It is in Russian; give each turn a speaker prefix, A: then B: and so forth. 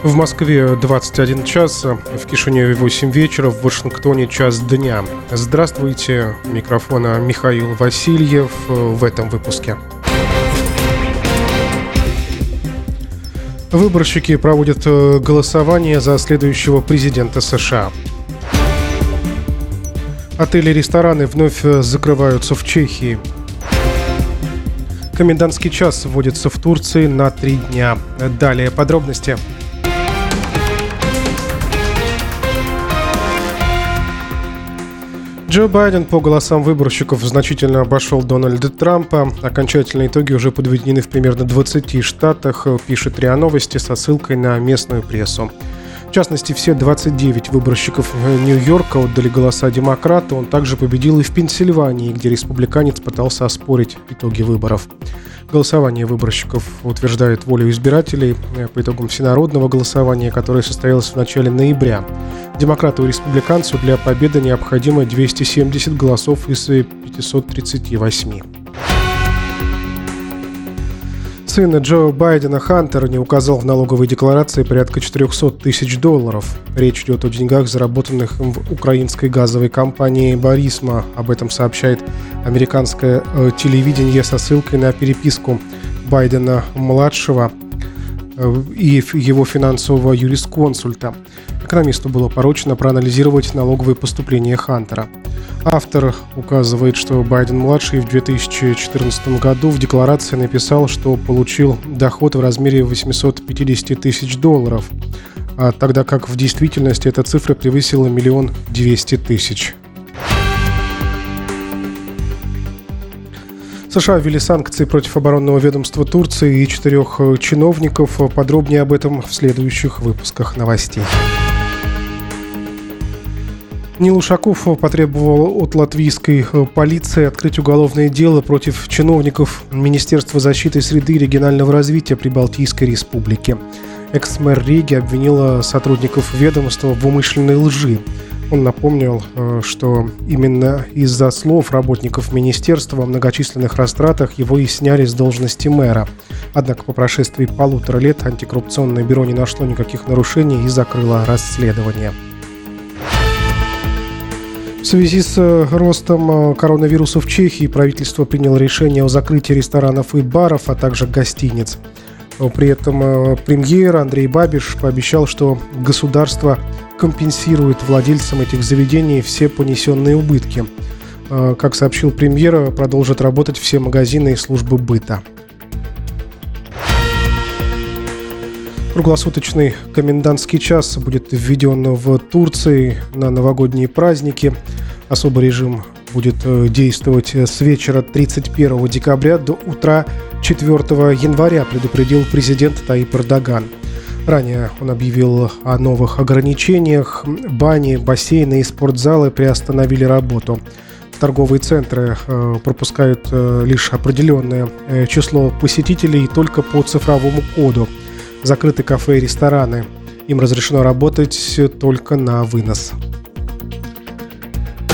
A: В Москве 21 час, в Кишиневе 8 вечера, в Вашингтоне час дня. Здравствуйте, у микрофона Михаил Васильев в этом выпуске. Выборщики проводят голосование за следующего президента США. Отели и рестораны вновь закрываются в Чехии. Комендантский час вводится в Турции на 3 дня. Далее подробности. Джо Байден по голосам выборщиков значительно обошел Дональда Трампа. Окончательные итоги уже подведены в примерно 20 штатах, пишет РИА Новости со ссылкой на местную прессу. В частности, все 29 выборщиков Нью-Йорка отдали голоса демократу. Он также победил и в Пенсильвании, где республиканец пытался оспорить итоги выборов. Голосование выборщиков утверждает волю избирателей по итогам всенародного голосования, которое состоялось в начале ноября. Демократу и республиканцу для победы необходимо 270 голосов из 538. Сын Джо Байдена Хантер не указал в налоговой декларации порядка $400 тысяч. Речь идет о деньгах, заработанных в украинской газовой компании «Борисма». Об этом сообщает американское телевидение со ссылкой на переписку Байдена-младшего и его финансового юрисконсульта. Экономисту было поручено проанализировать налоговые поступления Хантера. Автор указывает, что Байден-младший в 2014 году в декларации написал, что получил доход в размере $850 тысяч, тогда как в действительности эта цифра превысила $1 200 000. США ввели санкции против оборонного ведомства Турции и 4 чиновников. Подробнее об этом в следующих выпусках новостей. Нил Ушаков потребовал от латвийской полиции открыть уголовное дело против чиновников Министерства защиты среды и регионального развития Прибалтийской республики. Экс-мэр Риги обвинила сотрудников ведомства в умышленной лжи. Он напомнил, что именно из-за слов работников министерства о многочисленных растратах его и сняли с должности мэра. Однако по прошествии 1,5 лет антикоррупционное бюро не нашло никаких нарушений и закрыло расследование. В связи с ростом коронавируса в Чехии правительство приняло решение о закрытии ресторанов и баров, а также гостиниц. При этом премьер Андрей Бабиш пообещал, что государство компенсирует владельцам этих заведений все понесенные убытки. Как сообщил премьер, продолжат работать все магазины и службы быта. Круглосуточный комендантский час будет введен в Турции на новогодние праздники. Особый режим будет действовать с вечера 31 декабря до утра 4 января, предупредил президент Таип Эрдоган. Ранее он объявил о новых ограничениях. Бани, бассейны и спортзалы приостановили работу. Торговые центры пропускают лишь определенное число посетителей только по цифровому коду. Закрыты кафе и рестораны. Им разрешено работать только на вынос.